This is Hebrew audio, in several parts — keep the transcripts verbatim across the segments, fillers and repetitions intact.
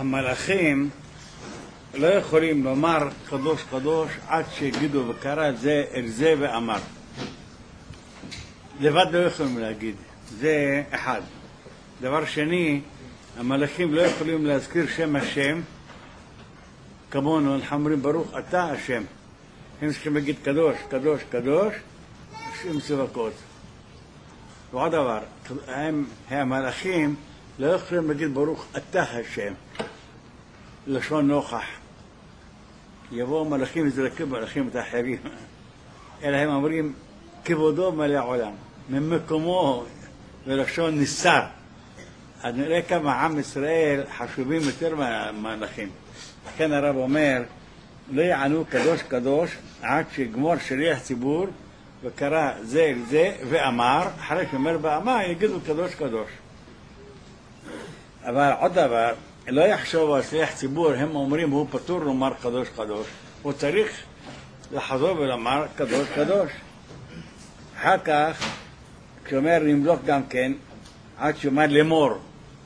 המלאכים לא יכולים לומר קדוש קדוש עד שיגידו וקרא זה אל זה ואמר. לבד לא יכולים להגיד. זה אחד. דבר שני, המלאכים לא יכולים להזכיר שם השם כמונו, אנחנו אומרים ברוך אתה השם. הם צריכים להגיד קדוש, קדוש, קדוש, עם צבקות. ועוד דבר, הם, המלאכים לא יכולים להגיד ברוך אתה השם, לשון נוכח. יבואו מלאכים וזרקו מלאכים את האחרים, אלא הם אומרים כבודו מלא עולם, ממקומו ולשון ניסה. אז נראה כמה עם ישראל חשובים יותר מהמלאכים. לכן הרב אומר, לא יענו קדוש קדוש עד שיגמור שליח ציבור וקרא זה אל זה ואמר, אחרי שאומר באמר יגידו קדוש קדוש. אבל עוד דבר, לא יחשוב על שליח ציבור, הם אומרים הוא פטור לומר קדוש קדוש, הוא צריך לחזור ולומר קדוש קדוש. אחר כך, כשאומר נמלוך גם כן, עד שאומר לאמור.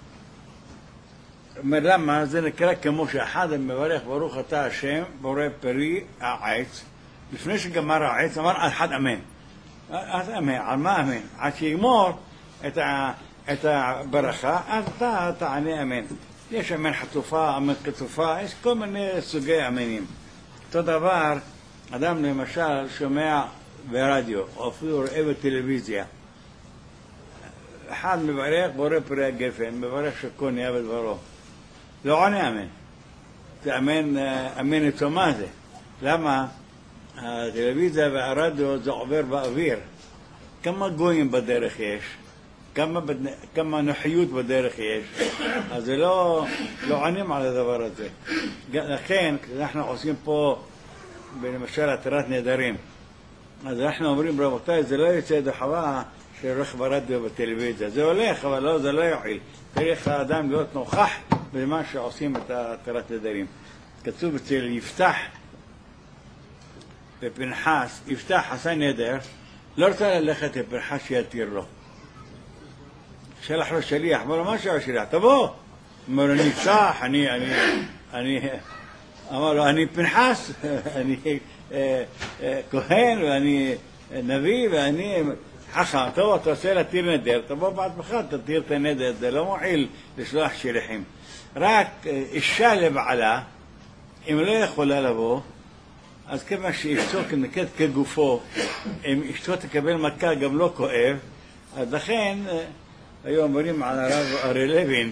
אומר למה? זה נקרא כמו שאחד מברך ברוך אתה השם, בורא פרי העץ, לפני שגמר העץ אמר אחד אמן. אז אמן, על מה אמן? עד שיגמור את, ה, את הברכה, אז אתה תענה אמן. יש אמן חטופה, אמן קטופה, יש כל מיני סוגי אמנים. אותו דבר, אדם למשל שומע ברדיו, או אפילו רואה בטלוויזיה, אחד מברך בורא פרי הגפן, מברך שכון יהיה בדברו. לא עונה אמן. זה אמן, אמן איתו מה זה? למה? הטלוויזיה והרדיו זה עובר באוויר. כמה גויים בדרך יש? כמה, כמה נוחיות בדרך יש? אז זה לא, לא עונים על הדבר הזה. לכן, כשאנחנו עושים פה, למשל, התרת נדרים, אז אנחנו אומרים, רבותיי, זה לא יוצא ידי חובה שהולך ברדיו ובטלוויזיה. זה הולך, אבל לא, זה לא יועיל. צריך האדם להיות נוכח במה שעושים את התרת נדרים. כתוב אצל יפתח ופנחס, יפתח עשה נדר, לא רוצה ללכת לפנחס שיתיר לו. שלח לו שליח, אמר לו מה שהוא שליח? תבוא. אמר לו, אני יפתח, אני, אני, אני, אמר לו, אני פנחס, אני כהן ואני נביא ואני חכם. טוב, אתה עושה להתיר נדר, תבוא בעצמך, תתיר את הנדר, זה לא מועיל לשלוח שליחים. רק אישה לבעלה, אם לא יכולה לבוא, אז כמה שאשתו כנקט כגופו, אם אשתו תקבל מכה גם לא כואב, אז לכן, היו אומרים על הרב ארי לוין,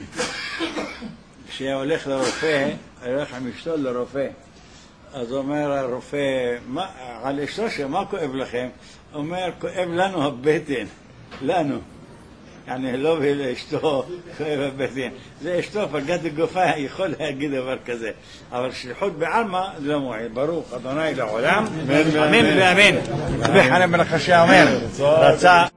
שהולך לרופא, הולך עם אשתו לרופא, אז אומר הרופא, מה, על אשתו שמה כואב לכם? אומר, כואב לנו הבטן, לנו. يعني לא לאשתו כואב הבטן. זה אשתו פגעת גופה, יכול להגיד דבר כזה. אבל שליחות בעלמא לא מועיל. ברוך אדוני לעולם, אמן ואמן. וחנן בן החשע אומר, רצה